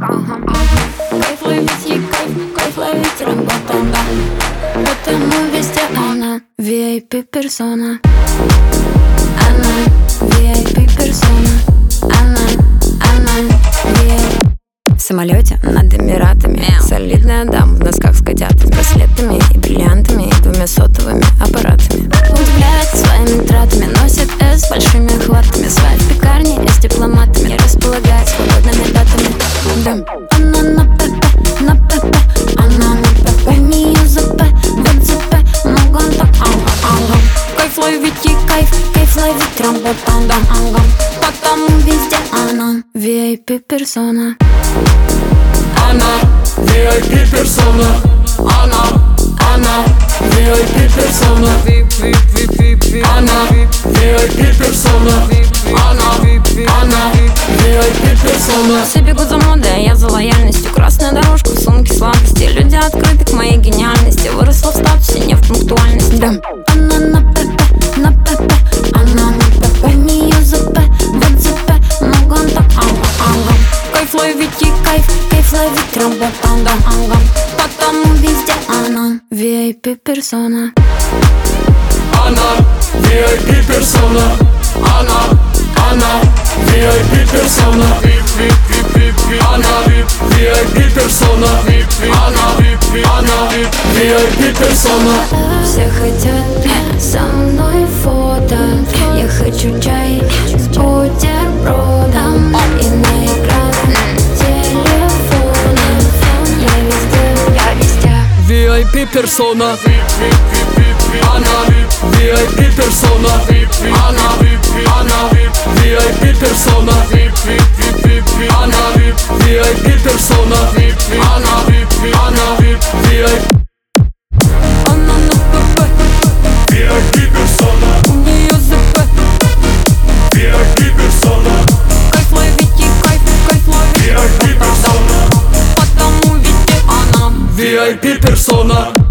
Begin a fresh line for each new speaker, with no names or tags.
Кайф ловить ей кайф ловить, работа, да. Потому везде она VIP-персона. Она VIP-персона. Она VIP. В самолете над Эмиратами солидная дама в носках с котятами, браслетами и бриллиантами и 2 сотовыми аппаратами. Удивляет своими тратами, носит с большими хватами, своя в пекарне с дипломатами, не располагает свободными датами. Да. Она на ПП, она на ПП, у нее ЗП, вот ЗП, много он так, Кайф ловить ей кайф ловить, работа, да, потому везде она VIP-персона.
Она VIP-персона. Она VIP-персона. Она VIP-персона. Она VIP-персона.
Все бегут за модой, я за лояльностью. Красная дорожка в сумке сладости. Люди открыты к моей гениальности. Выросла в статусе, не в пунктуальности. Да. Она на ПП, она на ПП, у нее ЗП, вот ЗП, много он так, Кайф ловить ей кайф ловить, работа, да, потому везде она VIP-персона.
Она VIP-персона. Она VIP-персона. Она VIP-персона. Она VIP-персона.
Все хотят со мной фото. Я хочу чай с бутербродом и на экран телефона. Я везде
VIP-персона. Она VIP-персона. Она VIP-персона. Она VIP-персона. Она VIP.
Она на ПП,
VIP-персона.
у нее ЗП.
VIP-персона.
Кайф ловить ей кайф ловить,
VIP-персона.
потому везде она
VIP-персона.